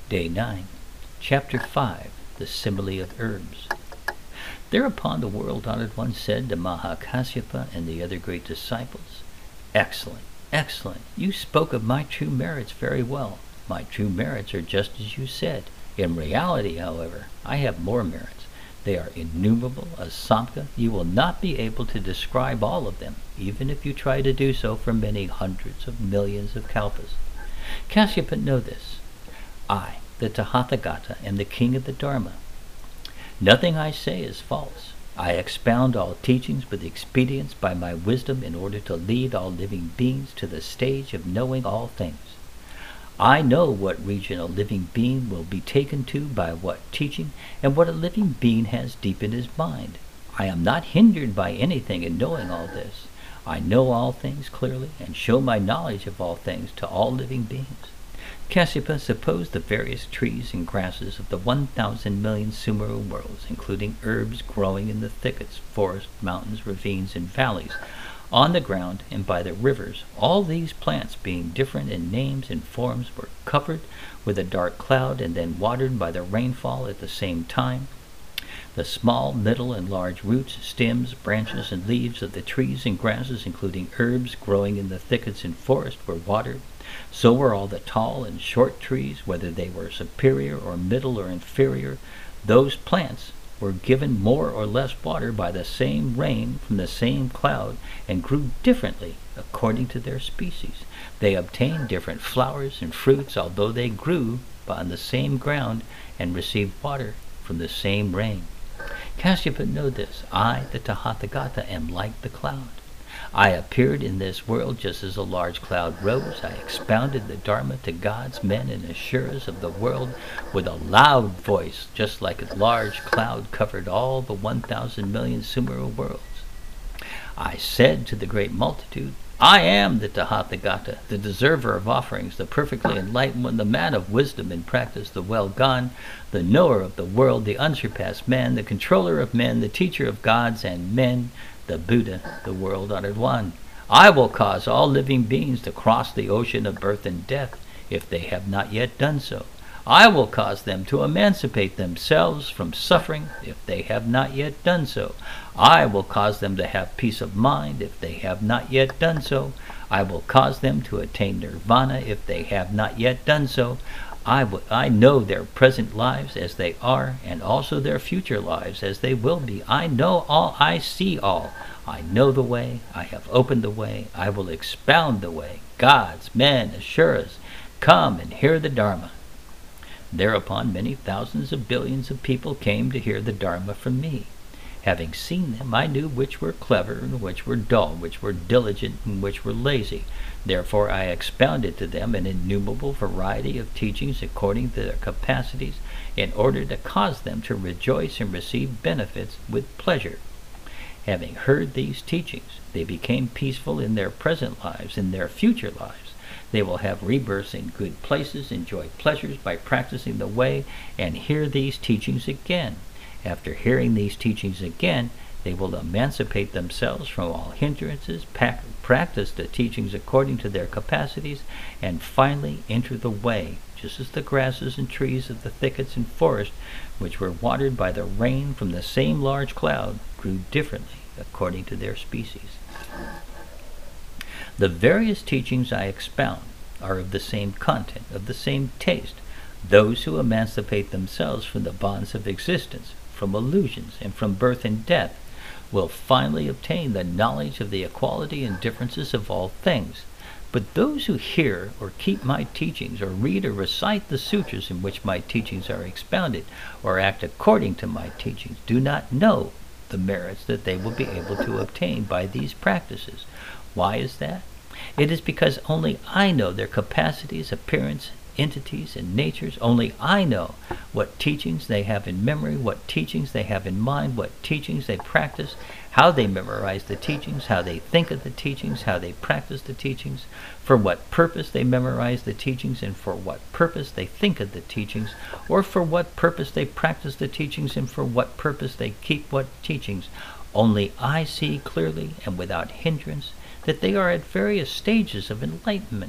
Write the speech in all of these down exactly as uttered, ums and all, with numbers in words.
Day nine, Chapter five, The Simile of Herbs. Thereupon the World-Honored One said to Mahakasyapa and the other great disciples, "Excellent, excellent! You spoke of my true merits very well. My true merits are just as you said. In reality, however, I have more merits. They are innumerable as Samkhya. You will not be able to describe all of them, even if you try to do so for many hundreds of millions of kalpas. Kasyapa, know this. I, the Tathagata, am the king of the Dharma. Nothing I say is false. I expound all teachings with expedience by my wisdom in order to lead all living beings to the stage of knowing all things. I know what region a living being will be taken to by what teaching, and what a living being has deep in his mind. I am not hindered by anything in knowing all this. I know all things clearly, and show my knowledge of all things to all living beings. Kasyapa, suppose the various trees and grasses of the one thousand million Sumeru worlds, including herbs growing in the thickets, forests, mountains, ravines, and valleys, on the ground and by the rivers, all these plants, being different in names and forms, were covered with a dark cloud and then watered by the rainfall at the same time. The small, middle, and large roots, stems, branches, and leaves of the trees and grasses, including herbs growing in the thickets and forests, were watered. So were all the tall and short trees, whether they were superior or middle or inferior. Those plants were given more or less water by the same rain from the same cloud, and grew differently according to their species. They obtained different flowers and fruits, although they grew on the same ground and received water from the same rain. Kasyapa, know this. I, the Tathagata, am like the cloud. I appeared in this world just as a large cloud rose. I expounded the Dharma to gods, men, and asuras of the world with a loud voice, just like a large cloud covered all the one thousand million Sumeru worlds. I said to the great multitude, I am the Tathagata, the deserver of offerings, the perfectly enlightened one, the man of wisdom and practice, the well-gone, the knower of the world, the unsurpassed man, the controller of men, the teacher of gods and men, the Buddha, the World-Honored One. I will cause all living beings to cross the ocean of birth and death, if they have not yet done so. I will cause them to emancipate themselves from suffering, if they have not yet done so. I will cause them to have peace of mind, if they have not yet done so. I will cause them to attain nirvana, if they have not yet done so. I, w- I know their present lives as they are, and also their future lives as they will be. I know all, I see all. I know the way, I have opened the way, I will expound the way. Gods, men, asuras, come and hear the Dharma. Thereupon many thousands of billions of people came to hear the Dharma from me. Having seen them, I knew which were clever and which were dull, which were diligent and which were lazy. Therefore I expounded to them an innumerable variety of teachings according to their capacities, in order to cause them to rejoice and receive benefits with pleasure. Having heard these teachings, they became peaceful in their present lives. In their future lives, they will have rebirths in good places, enjoy pleasures by practicing the way, and hear these teachings again. After hearing these teachings again, they will emancipate themselves from all hindrances, pac- practice the teachings according to their capacities, and finally enter the way, just as the grasses and trees of the thickets and forest, which were watered by the rain from the same large cloud, grew differently according to their species. The various teachings I expound are of the same content, of the same taste. Those who emancipate themselves from the bonds of existence, from illusions, and from birth and death, will finally obtain the knowledge of the equality and differences of all things. But those who hear or keep my teachings, or read or recite the sutras in which my teachings are expounded, or act according to my teachings, do not know the merits that they will be able to obtain by these practices. Why is that? It is because only I know their capacities, appearance, entities, and natures. Only I know what teachings they have in memory, what teachings they have in mind, what teachings they practice, how they memorize the teachings, how they think of the teachings, how they practice the teachings, for what purpose they memorize the teachings, and for what purpose they think of the teachings, or for what purpose they practice the teachings, and for what purpose they keep what teachings. Only I see clearly and without hindrance that they are at various stages of enlightenment.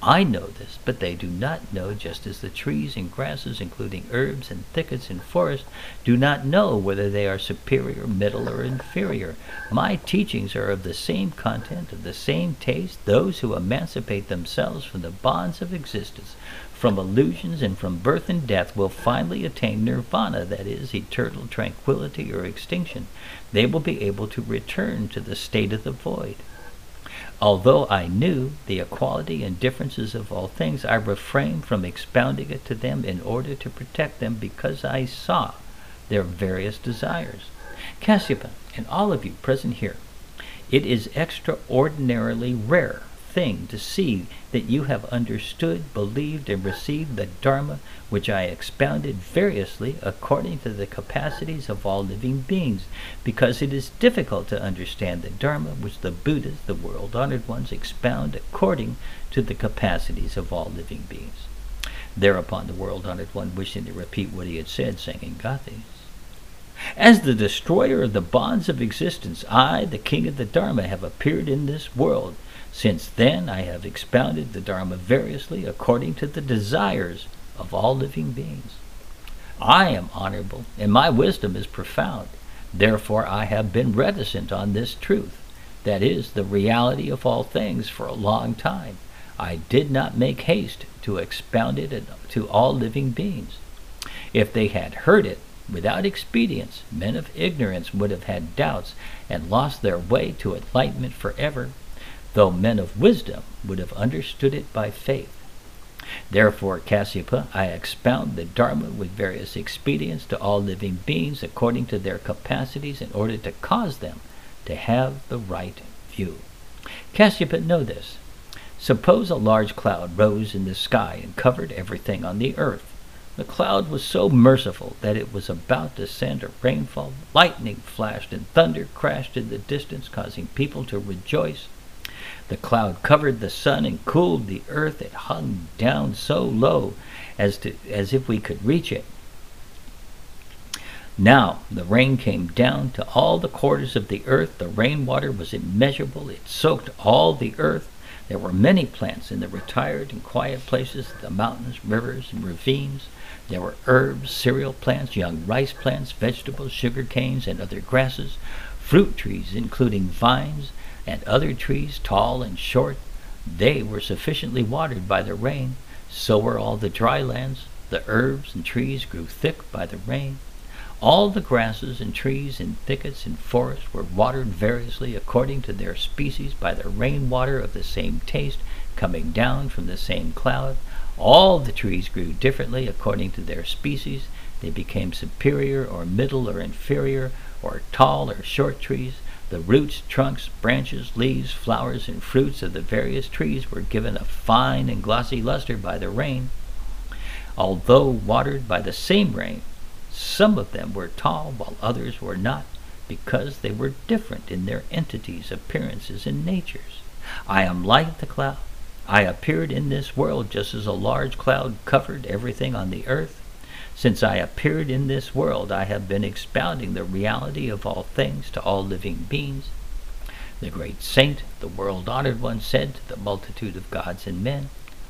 I know this, but they do not know, just as the trees and grasses, including herbs and thickets and forests, do not know whether they are superior, middle, or inferior. My teachings are of the same content, of the same taste. Those who emancipate themselves from the bonds of existence, from illusions, and from birth and death will finally attain nirvana, that is, eternal tranquility or extinction. They will be able to return to the state of the void. Although I knew the equality and differences of all things, I refrained from expounding it to them in order to protect them, because I saw their various desires. Kasyapa, and all of you present here, it is extraordinarily rare thing to see that you have understood, believed, and received the Dharma which I expounded variously according to the capacities of all living beings, because it is difficult to understand the Dharma which the Buddhas, the world-honored ones, expound according to the capacities of all living beings. Thereupon the world-honored one, wishing to repeat what he had said, sang in Gathas. As the destroyer of the bonds of existence, I, the king of the Dharma, have appeared in this world. Since then I have expounded the Dharma variously according to the desires of all living beings. I am honorable, and my wisdom is profound. Therefore I have been reticent on this truth, that is, the reality of all things, for a long time. I did not make haste to expound it to all living beings. If they had heard it without expedience, men of ignorance would have had doubts and lost their way to enlightenment forever, though men of wisdom would have understood it by faith. Therefore, Kasyapa, I expound the Dharma with various expedients to all living beings according to their capacities, in order to cause them to have the right view. Kasyapa, know this. Suppose a large cloud rose in the sky and covered everything on the earth. The cloud was so merciful that it was about to send a rainfall. Lightning flashed and thunder crashed in the distance, causing people to rejoice. The cloud covered the sun and cooled the earth. It hung down so low as to as if we could reach it. Now the rain came down to all the quarters of the earth. The rainwater was immeasurable. It soaked all the earth. There were many plants in the retired and quiet places, the mountains, rivers, and ravines. There were herbs, cereal plants, young rice plants, vegetables, sugar canes, and other grasses, fruit trees, including vines, and other trees, tall and short. They were sufficiently watered by the rain. So were all the dry lands. The herbs and trees grew thick by the rain. All the grasses and trees and thickets and forests were watered variously according to their species by the rainwater of the same taste, coming down from the same cloud. All the trees grew differently according to their species. They became superior or middle or inferior, or tall or short trees. The roots, trunks, branches, leaves, flowers, and fruits of the various trees were given a fine and glossy luster by the rain. Although watered by the same rain, some of them were tall while others were not, because they were different in their entities, appearances, and natures. I am like the cloud. I appeared in this world just as a large cloud covered everything on the earth. Since I appeared in this world, I have been expounding the reality of all things to all living beings. The great saint, the world-honored one, said to the multitude of gods and men,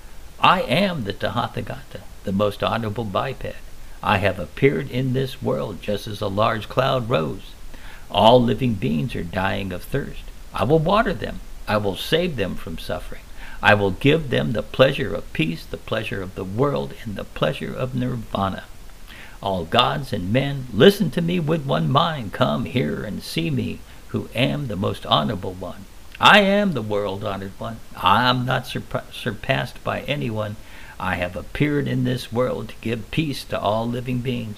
I am the Tathagata, the most honorable biped. I have appeared in this world just as a large cloud rose. All living beings are dying of thirst. I will water them. I will save them from suffering. I will give them the pleasure of peace, the pleasure of the world, and the pleasure of nirvana. All gods and men, listen to me with one mind. Come here and see me, who am the most honorable one. I am the world-honored one. I am not surpa- surpassed by anyone. I have appeared in this world to give peace to all living beings.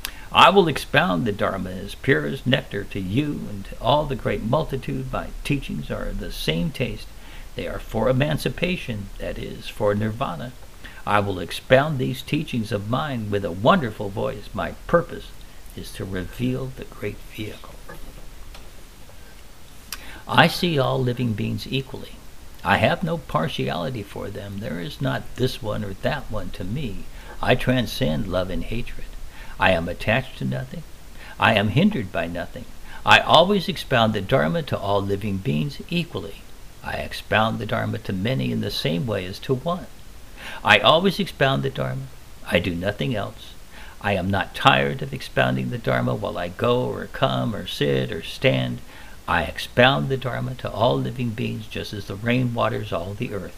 I will expound the Dharma as pure as nectar to you and to all the great multitude. My teachings are of the same taste. They are for emancipation, that is, for nirvana. I will expound these teachings of mine with a wonderful voice. My purpose is to reveal the great vehicle. I see all living beings equally. I have no partiality for them. There is not this one or that one to me. I transcend love and hatred. I am attached to nothing. I am hindered by nothing. I always expound the Dharma to all living beings equally. I expound the Dharma to many in the same way as to one. I always expound the Dharma. I do nothing else. I am not tired of expounding the Dharma while I go or come or sit or stand. I expound the Dharma to all living beings just as the rain waters all the earth.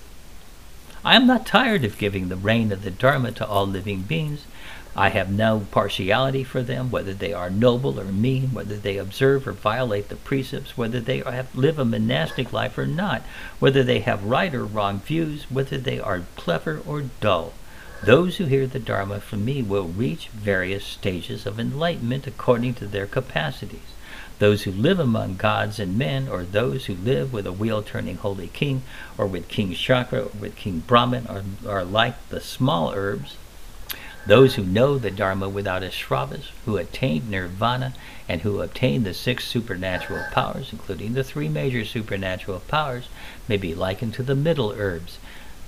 I am not tired of giving the rain of the Dharma to all living beings. I have no partiality for them, whether they are noble or mean, whether they observe or violate the precepts, whether they have, live a monastic life or not, whether they have right or wrong views, whether they are clever or dull. Those who hear the Dharma from me will reach various stages of enlightenment according to their capacities. Those who live among gods and men, or those who live with a wheel-turning holy king, or with King Shakra, or with King Brahman, are, are like the small herbs. Those who know the Dharma without a Shravas, who attained nirvana, and who obtained the six supernatural powers, including the three major supernatural powers, may be likened to the middle herbs.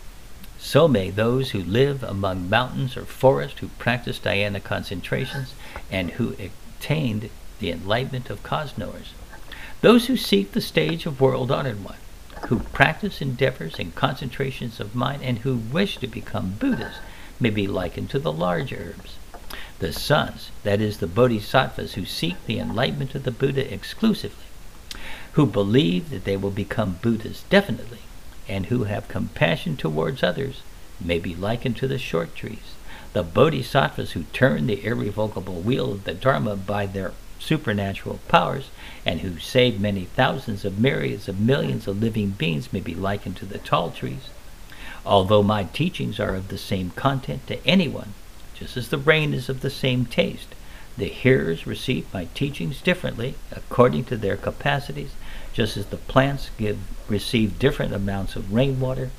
So may those who live among mountains or forests, who practice dhyana concentrations, and who attained the enlightenment of cause-knowers. Those who seek the stage of world-honored one, who practice endeavors and concentrations of mind, and who wish to become Buddhas, may be likened to the large herbs. The sons, that is, the bodhisattvas, who seek the enlightenment of the Buddha exclusively, who believe that they will become Buddhas definitely, and who have compassion towards others, may be likened to the short trees. The bodhisattvas who turn the irrevocable wheel of the Dharma by their supernatural powers, and who save many thousands of myriads of millions of living beings, may be likened to the tall trees. Although my teachings are of the same content to anyone, just as the rain is of the same taste, the hearers receive my teachings differently according to their capacities, just as the plants give receive different amounts of rainwater.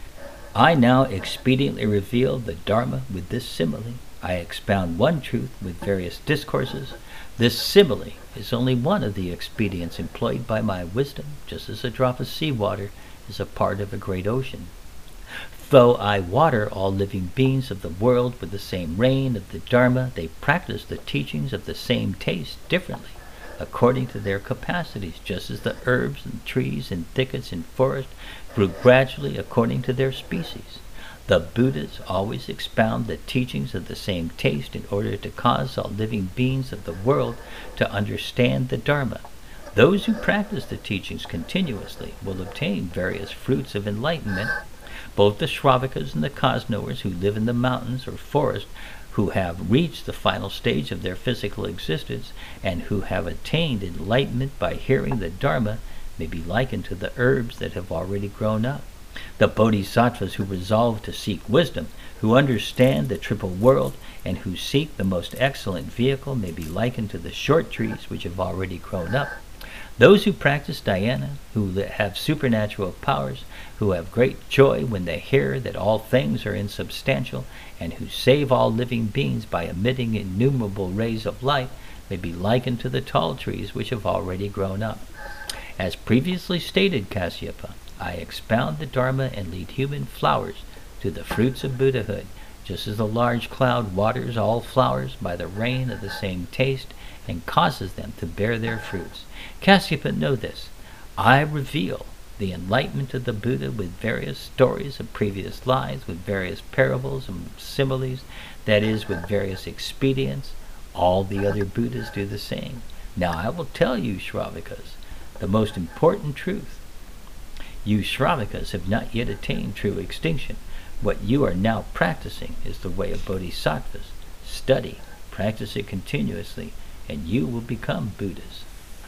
I now expediently reveal the Dharma with this simile. I expound one truth with various discourses. This simile is only one of the expedients employed by my wisdom, just as a drop of seawater is a part of a great ocean. Though I water all living beings of the world with the same rain of the Dharma, they practice the teachings of the same taste differently, according to their capacities, just as the herbs and trees and thickets and forests grew gradually according to their species. The Buddhas always expound the teachings of the same taste in order to cause all living beings of the world to understand the Dharma. Those who practice the teachings continuously will obtain various fruits of enlightenment. Both the Shravakas and the cause-knowers who live in the mountains or forests, who have reached the final stage of their physical existence, and who have attained enlightenment by hearing the Dharma, may be likened to the herbs that have already grown up. The bodhisattvas who resolve to seek wisdom, who understand the triple world, and who seek the most excellent vehicle, may be likened to the short trees which have already grown up. Those who practice dhyana, who have supernatural powers, who have great joy when they hear that all things are insubstantial, and who save all living beings by emitting innumerable rays of light, may be likened to the tall trees which have already grown up. As previously stated, Kasyapa, I expound the Dharma and lead human flowers to the fruits of Buddhahood, just as the large cloud waters all flowers by the rain of the same taste and causes them to bear their fruits. Kasyapa, know this. I reveal the enlightenment of the Buddha with various stories of previous lives, with various parables and similes, that is, with various expedients. All the other Buddhas do the same. Now I will tell you, Shravakas, the most important truth. You Shravakas have not yet attained true extinction. What you are now practicing is the way of bodhisattvas. Study, practice it continuously, and you will become Buddhas.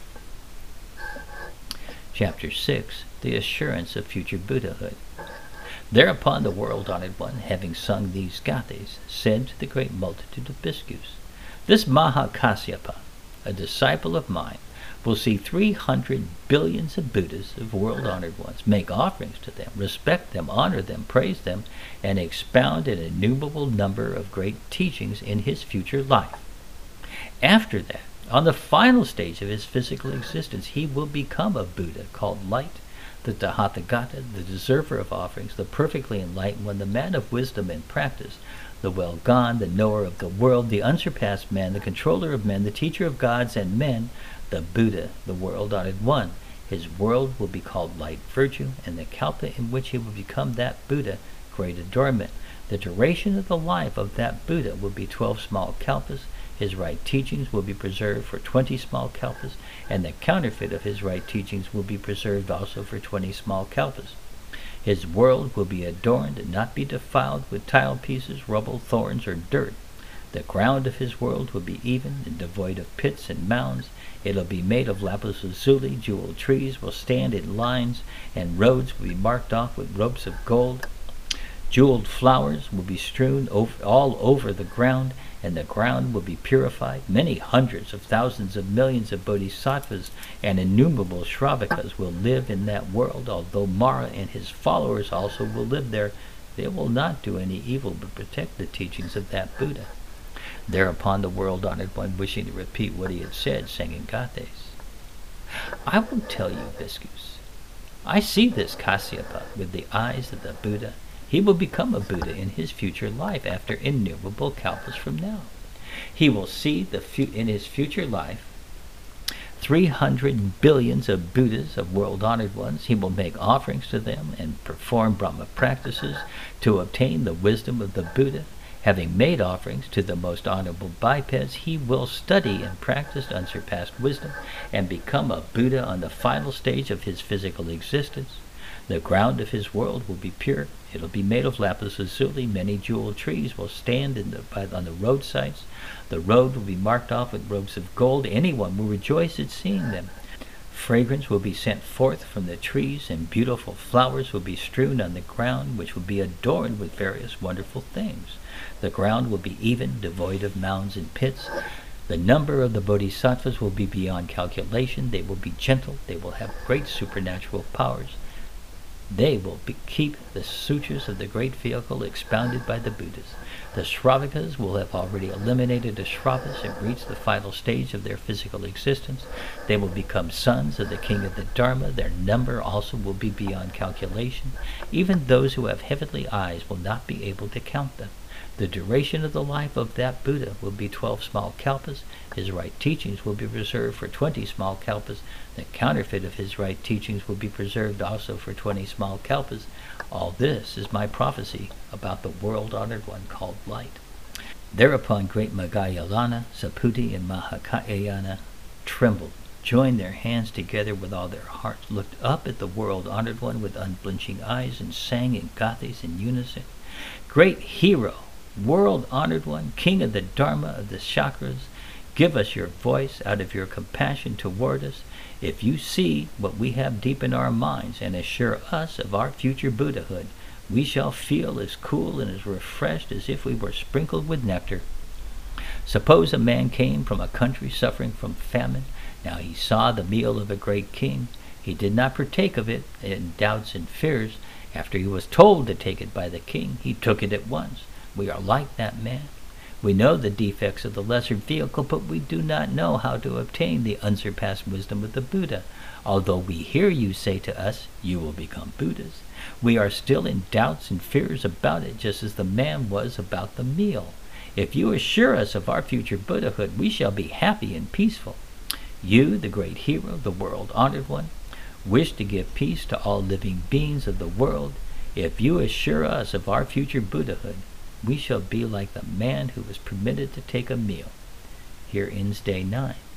Chapter six. The Assurance of Future Buddhahood. Thereupon the world-honored one, having sung these gathes, said to the great multitude of bhikkhus, This Mahakasyapa, a disciple of mine, will see three hundred billions of Buddhas, of world-honored ones, make offerings to them, respect them, honor them, praise them, and expound an innumerable number of great teachings in his future life. After that, on the final stage of his physical existence, he will become a Buddha called Light, the Tathagata, the deserver of offerings, the perfectly enlightened one, the man of wisdom and practice, the well-gone, the knower of the world, the unsurpassed man, the controller of men, the teacher of gods and men, the Buddha, the world-honored one. His world will be called light virtue, and the kalpa in which he will become that Buddha, great adornment. The duration of the life of that Buddha will be twelve small kalpas. His right teachings will be preserved for twenty small kalpas, and the counterfeit of his right teachings will be preserved also for twenty small kalpas. His world will be adorned and not be defiled with tile pieces, rubble, thorns, or dirt. The ground of his world will be even and devoid of pits and mounds. It will be made of lapis lazuli. Jeweled trees will stand in lines, and roads will be marked off with ropes of gold. Jeweled flowers will be strewn over, all over the ground, and the ground will be purified. Many hundreds of thousands of millions of bodhisattvas and innumerable shravakas will live in that world. Although Mara and his followers also will live there, they will not do any evil but protect the teachings of that Buddha. Thereupon the world-honored one, wishing to repeat what he had said, sang in Gathas. I will tell you, Bhikkhus, I see this Kasyapa with the eyes of the Buddha. He will become a Buddha in his future life after innumerable kalpas from now. He will see the fu- in his future life three hundred billions of Buddhas, of world-honored ones. He will make offerings to them and perform Brahma practices to obtain the wisdom of the Buddha. Having made offerings to the most honorable bipeds, he will study and practice unsurpassed wisdom and become a Buddha on the final stage of his physical existence. The ground of his world will be pure. It will be made of lapis lazuli. Many jeweled trees will stand in the, by, on the roadsides. The road will be marked off with ropes of gold. Anyone will rejoice at seeing them. Fragrance will be sent forth from the trees, and beautiful flowers will be strewn on the ground, which will be adorned with various wonderful things. The ground will be even, devoid of mounds and pits. The number of the bodhisattvas will be beyond calculation. They will be gentle. They will have great supernatural powers. They will be, keep the sutras of the great vehicle expounded by the Buddhas. The Shravakas will have already eliminated the Shravas and reached the final stage of their physical existence. They will become sons of the king of the Dharma. Their number also will be beyond calculation. Even those who have heavenly eyes will not be able to count them. The duration of the life of that Buddha will be twelve small kalpas. His right teachings will be preserved for twenty small kalpas. The counterfeit of his right teachings will be preserved also for twenty small kalpas. All this is my prophecy about the world-honored one called Light. Thereupon great Magayalana, Saputi, and Mahakayana trembled, joined their hands together with all their hearts, looked up at the world-honored one with unblinching eyes, and sang in Gathas in unison. Great hero, world-honored one, king of the Dharma of the chakras, give us your voice out of your compassion toward us. If you see what we have deep in our minds and assure us of our future Buddhahood, we shall feel as cool and as refreshed as if we were sprinkled with nectar. Suppose a man came from a country suffering from famine. Now he saw the meal of a great king. He did not partake of it in doubts and fears. After he was told to take it by the king, he took it at once. We are like that man. We know the defects of the lesser vehicle, but we do not know how to obtain the unsurpassed wisdom of the Buddha. Although we hear you say to us, you will become Buddhas, we are still in doubts and fears about it, just as the man was about the meal. If you assure us of our future Buddhahood, we shall be happy and peaceful. You, the great hero, the world-honored one, wish to give peace to all living beings of the world. If you assure us of our future Buddhahood, we shall be like the man who was permitted to take a meal. Here ends day nine.